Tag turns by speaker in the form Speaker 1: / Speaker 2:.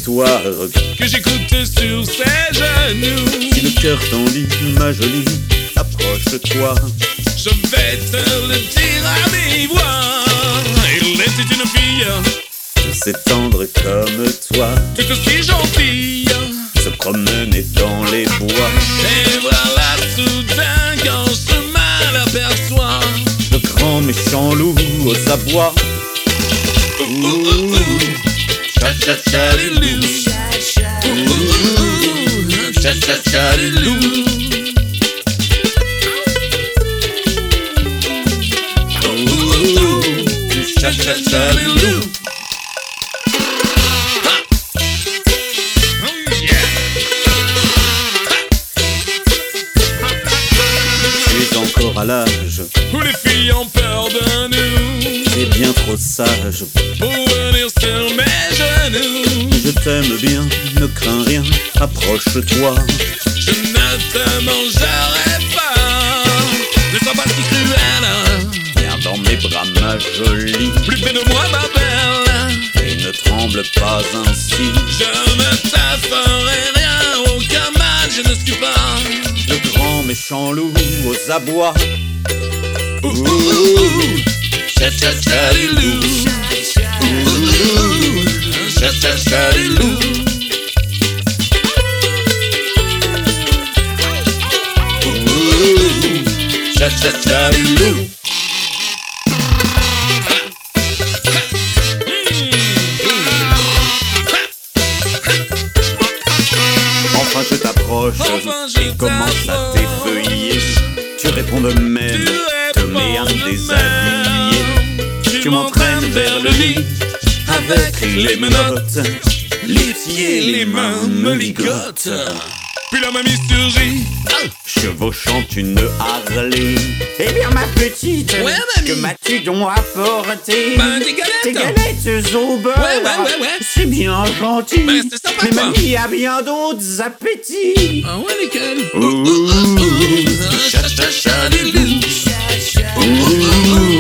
Speaker 1: histoire
Speaker 2: que j'écoute sur ses genoux.
Speaker 1: Si le cœur t'en dit, ma jolie, approche-toi.
Speaker 2: Je vais te le dire à mi-voix. Il était une fille,
Speaker 1: C'est tendre comme toi,
Speaker 2: toute aussi gentille.
Speaker 1: se promener dans les bois.
Speaker 2: Et voilà soudain qu'en chemin l'aperçoit
Speaker 1: Le grand méchant loup aux abois.
Speaker 2: Cha-cha-cha-li-lou. Cha-cha-cha-li-lou. Cha-cha-cha-li-lou.
Speaker 1: Tu es encore à l'âge,
Speaker 2: Où les filles ont peur de nous.
Speaker 1: t'es bien trop sage.
Speaker 2: Pour venir sur mes genoux.
Speaker 1: Je t'aime bien, ne crains rien, approche-toi.
Speaker 2: Je ne te mangerai pas. Ne sois pas si cruel.
Speaker 1: Viens dans mes bras, ma jolie,
Speaker 2: Plus près de moi, ma belle.
Speaker 1: et ne tremble pas ainsi.
Speaker 2: Je ne te ferai rien. Aucun mal, je ne suis pas.
Speaker 1: Le grand méchant loup aux abois.
Speaker 2: Cha-cha-cha-li-lou. Cha-cha-cha-li-lou. Cha-cha-cha-li-lou.
Speaker 1: Enfin je t'approche,
Speaker 2: Enfin, je
Speaker 1: et commence à
Speaker 2: t'approche.
Speaker 1: t'effeuiller. Tu réponds de même, te mets à me déshabiller. Tu m'entraînes vers le lit, avec les menottes. Les pieds, les mains me ligotent.
Speaker 2: Puis la mamie surgit.
Speaker 1: Chevauchant une Harley. Eh bien ma petite,
Speaker 2: Ouais, mamie.
Speaker 1: que m'as-tu donc apporté?
Speaker 2: Ben, des galettes.
Speaker 1: Des galettes au beurre.
Speaker 2: Ouais.
Speaker 1: C'est bien gentil.
Speaker 2: Ben, c'est sympa,
Speaker 1: mais
Speaker 2: quoi.
Speaker 1: mamie a bien d'autres appétits.
Speaker 2: Ah ouais, lesquels?
Speaker 1: Ouh.
Speaker 2: Cha-cha-cha-li-lou.
Speaker 1: Ouh.